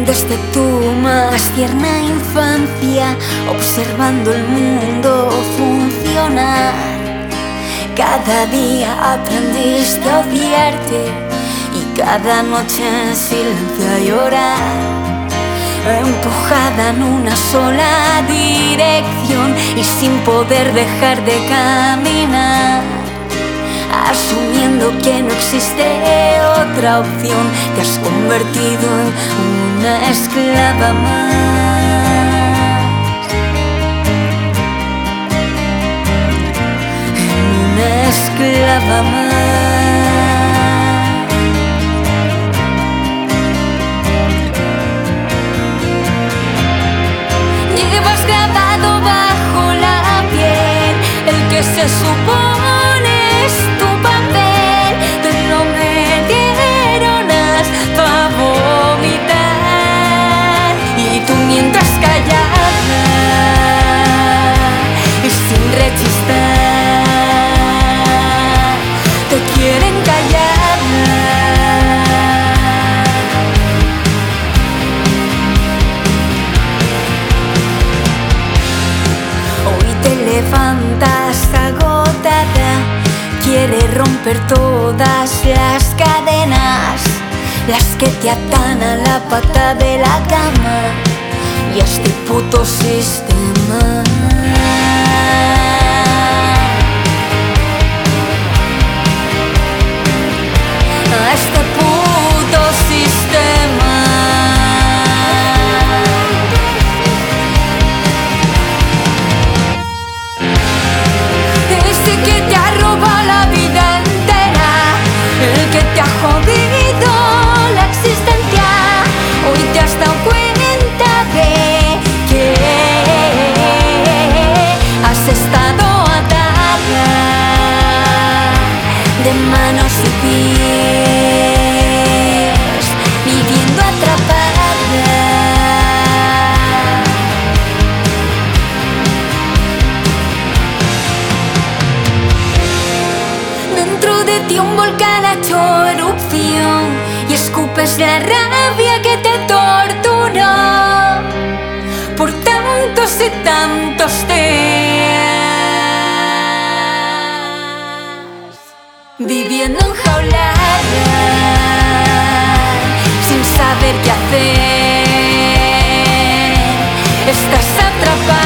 Desde tu más tierna infancia, observando el mundo funcionar, cada día aprendiste a odiarte y cada noche en silencio a llorar, empujada en una sola dirección y sin poder dejar de caminar, asumiendo que no existe otra opción. Te has convertido en una esclava más, en una esclava más. Llevas grabado bajo la piel el que se supone es tu papel. Te lo metieron hasta vomitar y tú mientras callada y sin rechistar te quieren callar. Hoy te levantas agotada, quiere romper todas las cadenas, las que te atan a la pata de la cama y a este puto sistema. A este puto sistema. Ese que te ha robado la vida entera, el que te ha jodido la existencia, hoy te has dado cuenta de que has estado atada de manos y pies, viviendo atrapada. Dentro de ti un volcán ha hecho erupción y escupes la rabia que te torturó por tantos y tantos días, viviendo enjaulada sin saber qué hacer. Estás atrapada.